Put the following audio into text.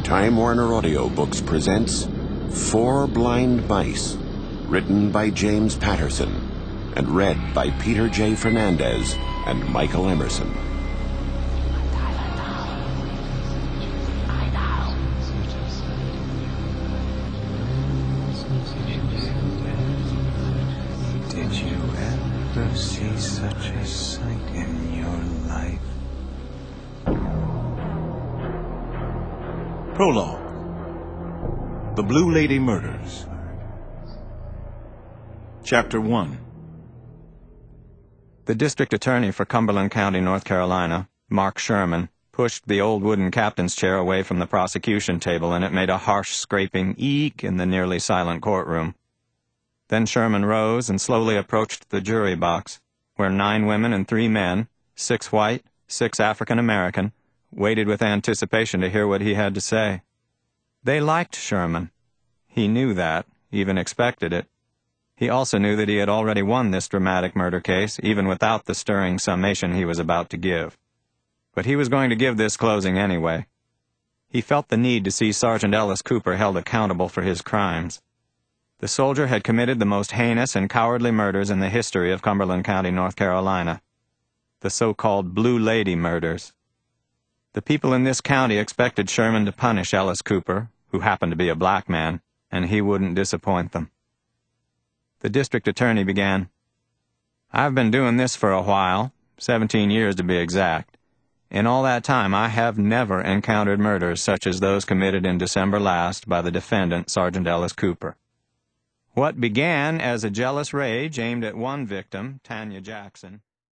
Time Warner Audiobooks presents Four Blind Mice, written by James Patterson and read by Peter J. Fernandez and Michael Emerson. Did you ever see such a sight in your life? Prologue. The Blue Lady Murders. Chapter 1. The district attorney for Cumberland County, North Carolina, Mark Sherman, pushed the old wooden captain's chair away from the prosecution table, and it made a harsh scraping eek in the nearly silent courtroom. Then Sherman rose and slowly approached the jury box, where 9 women and 3 men, 6 white, 6 African American, waited with anticipation to hear what he had to say. They liked Sherman. He knew that, even expected it. He also knew that he had already won this dramatic murder case, even without the stirring summation he was about to give. But he was going to give this closing anyway. He felt the need to see Sergeant Ellis Cooper held accountable for his crimes. The soldier had committed the most heinous and cowardly murders in the history of Cumberland County, North Carolina. The so-called Blue Lady murders. The people in this county expected Sherman to punish Ellis Cooper, who happened to be a black man, and he wouldn't disappoint them. The district attorney began, "I've been doing this for a while, 17 years to be exact. In all that time, I have never encountered murders such as those committed in December last by the defendant, Sergeant Ellis Cooper. What began as a jealous rage aimed at one victim, Tanya Jackson,